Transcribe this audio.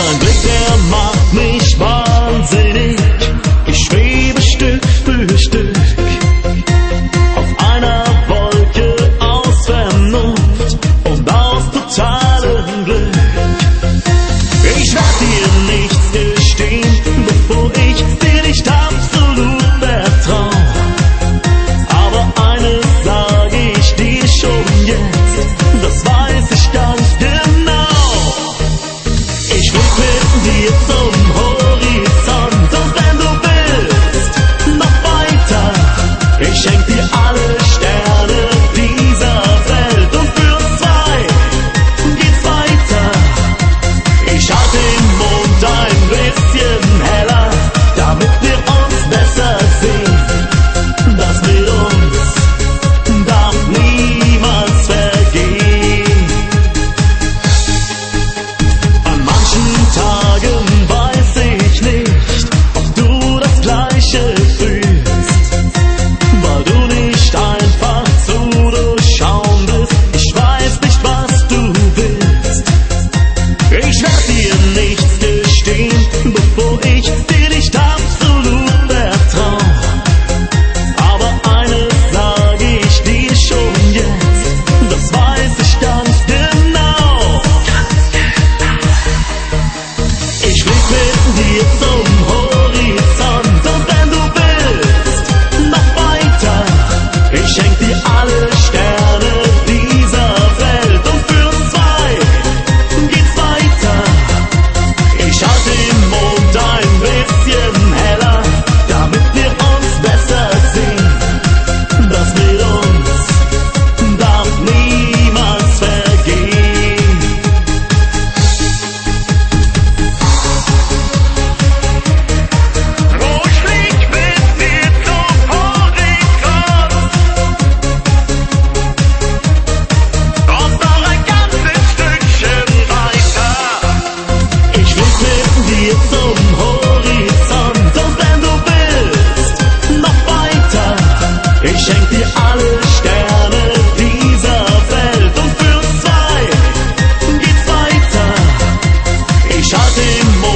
Dein Blick, der macht mich wahnsinnig. Ich schwebe Stück für Stück auf einer Wolke aus Vernunft und aus totalem Glück. Ich werd dir nichts gestehen, bevor ich dir nicht absolut vertrau. Aber eines sag ich dir schon jetzt, das weiß ich ganz genau. Ich will mit dir zum Horizont und wenn du willst, noch weiter. Ich schenk dir alle Sterne dieser Welt und für uns zwei geht's weiter. Ich halte den Mond ein bisschen heller, damit wir uns besser sehen. Das mit uns darf niemals vergehen. An manchen Tagen weiß ich nicht, ob du das Gleiche fühlst, weil du nicht einfach zu durchschauen bist. Ich weiß nicht, was du willst. Ich werd dir nichts gestehen, bevor ich dir nicht absolut vertrau. Aber eines sag ich dir schon jetzt, das weiß ich ganz genau. Ich flieg mit dir zum Horizont und wenn du willst, noch weiter. Ich schenk dir alle Sterne dieser Welt und für uns zwei geht's weiter. Ich halte den Mond ein bisschen heller, damit wir uns besser sehen. Das mit uns darf niemals vergehen. Oh, ich flieg mit dir zum Horizont und noch ein ganzes Stückchen weiter. Ich flieg mit dir zum Horizont und wenn du willst, noch weiter. Ich schenk dir alle Sterne dieser Welt und für uns zwei geht's weiter. Ich halte den Mond